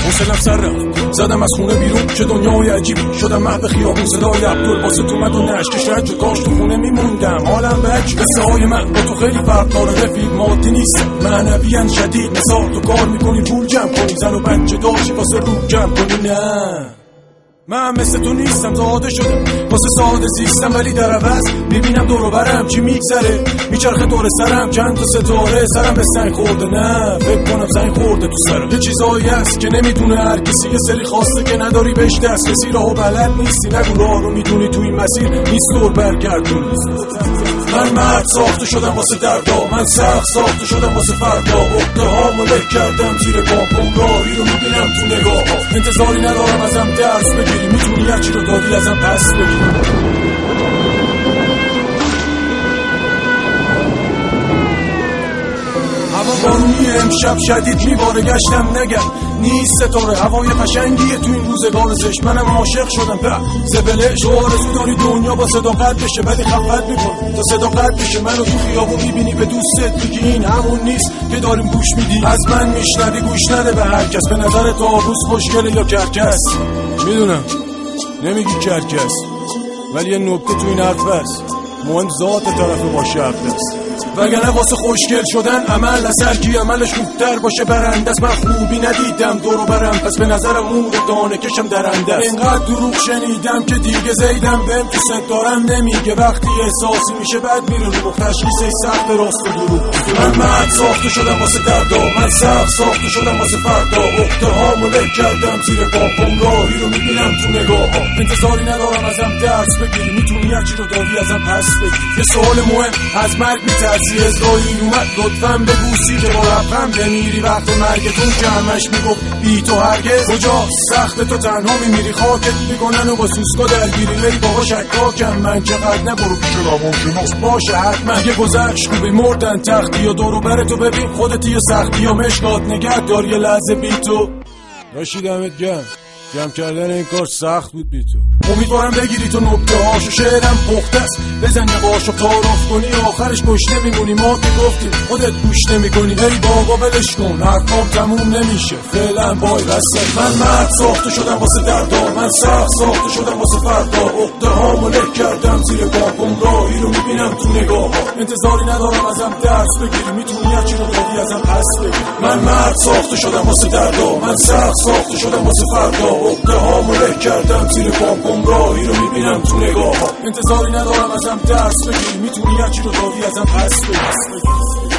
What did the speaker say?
حوصله‌ام سر رفت، زدم از خونه بیرون چه دنیای عجیبی، شدم محو خیابون صدای عبدالباسط اومد و نشکش رد شد، کاش تو خونه میموندم حالم بد. قصه های من با تو خیلی فرق داره، رفیق مادی نیست معنویاً شدید، مثال تو کار میکنی پول جمع کنی، زن و بچه داشتی واسه رو جمع کنی. نه من مثل تو نیستم، زاده شدم واسه ساده زیستم، ولی در عوض میبینم دور و برم چی میگذره، میچرخه دور سرم چند تا ستاره، سرم به سنگ خورده. نه فکر کنم سنگ خورده تو سرم. یه چیزایی هست که نمیدونه هر کسی، یه سری خواسته که نداری بهش دسترسی، راهو بلد نیستی، نگو راه رو میدونی تو این مسیر نیست دور برگردون. من مرد ساخته شدم واسه دردا، من سخت ساخته شدم واسه فردا، عقده هامو له کردم زیر پام، راهی رو میبینم تو نگاه ها، انتظاری ندارم ازم درس بگیری، میتونی هرچی رو دادی ازم پس بگیری. هوا بارونی امشب شدید میباره، گشتم نگم نیست ستاره، هوای قشنگیه تو این روزگار زشت، منم عاشق شدم به زبلش. تو آرزو داری دنیا با صداقت بشه، ولی خفت میکن تا صداقت بشه. منو تو خیابون میبینی به دوستت میگی این همون نیست که داریم گوش میدی، از من میشنوی گوش نده به هر کس. به نظر تو آبروز خوشگله یا کرکس؟ میدونم نمیگی کرکس، ولی یه نکته تو این حرف هست، مهم ذات طرف باشه است، وگرنه واسه خوشگل شدن عمل اثر کی عملش خوبتر باشه برنده است. من خوبی ندیدم دور و برم، پس به نظرم مور دانه کشم درنده است. اینقدر دروغ شنیدم که دیگه زیدم بهم تو ست دارم نمیگه، وقتی احساسی میشه بعد میره رو تشخیص سخت راست و دروغ. من مرد ساخته شدم واسه دردا، من سخت ساخته شدم واسه فردا، عقده هامو له کردم زیر پام، راهی رو میبینم تو نگاه ها، انتظاری ندارم ازم درس بگیری، میتونی هرچی رو دادی ازم پس بگیری. یه سوال مهم، از مرگ میترسی؟ ازرائیل اومد لطفاً بگوسی که با لبخند بمیری، وقت مرگتون که همش میگفت بی تو هرگز کجا سخت تو تنها میمیری، خاکت میکنن و با سوسکا درگیری، بری بابا شکاکم من چقدر نبرو پیش روانشناس باشه حتما، یه گذشت خوبی مردن تختی یا دورو بر تو ببین خودتی یا سختی یا مشکات نگه دار یه لحظه بی تو. راشیدمت گم جمع کردن این کار سخت بود بی تو. امیدوارم بگیری تو نکته هاشو، شعرم پخته است بزن نقاشو تعارف کنی، آخرش گشنه میمونی. ما که گفتیم خودت گوش نمیکنی، ای بابا ولش کن حرفام تموم نمیشه فعلا بای وسط. من مرد ساخته شدم واسه دردا، من سخت ساخته شدم واسه فردا، عقده هامو له کردم زیر پام، راهی رو میبینم تو نگاه ها، انتظاری ندارم ازم درس بگیری، میتونی هرچی رو دادی ازم پس بگیری. من مرد ساخته شدم واسه دردا، من سخت ساخته شدم واسه فردا، عقده هامو له کردم زیر پام، راهی رو میبینم تو نگاه ها، انتظاری ندارم ازم درس بگیری، میتونی هرچی رو دادی ازم پس بگیری.